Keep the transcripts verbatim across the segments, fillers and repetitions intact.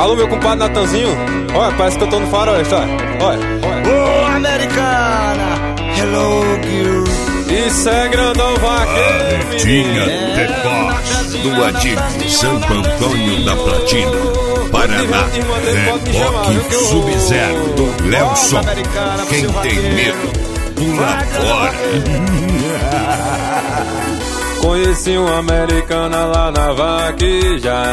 Alô, meu compadre Natanzinho. Olha, parece que eu tô no faroeste, olha. Olha, olha. Ô, americana, hello, girl. Isso é grandão vaqueiro, Tinha The Boss, do Adigo, Santo Antônio da Platina, Paraná. Reboque Sub-Zero, do Lelson. Quem tem medo, pula fora. Conheci uma americana lá na vaqueja.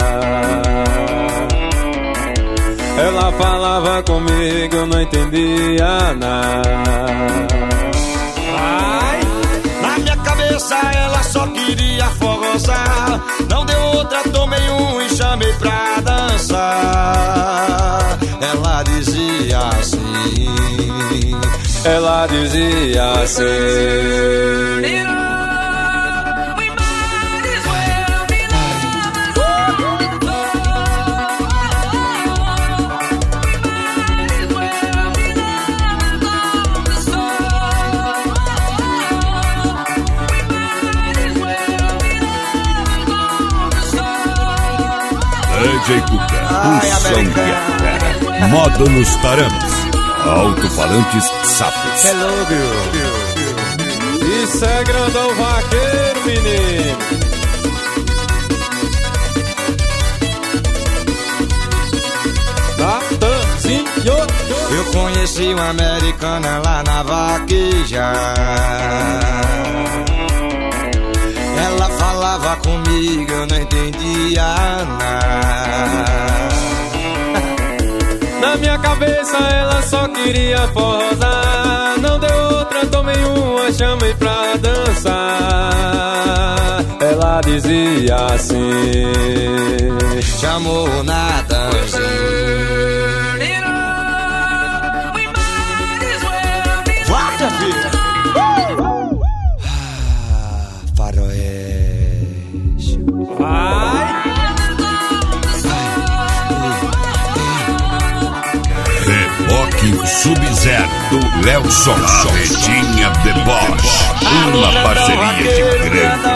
Ela falava comigo, eu não entendia nada. Ai, na minha cabeça ela só queria forrosar. Não deu outra, tomei um e chamei pra dançar. Ela dizia assim, ela dizia assim. D J Cuca, o som que atera. Modo nos taramas. Alto-falantes sapos. hello, girl. Isso é grandão vaqueiro, menino. Natanzinho. Eu conheci uma americana lá na vaqueja. Ela falava comigo, eu não entendia nada. Na minha cabeça ela só queria forrosar. Não deu outra, tomei uma, chamei pra dançar. Ela dizia assim, chamou o Natanzinho. Vai, minha filha! Ah, faroeste. vai. Reboque Sub-Zero, do Lelson. Retinha The Boss, uma parceria de grande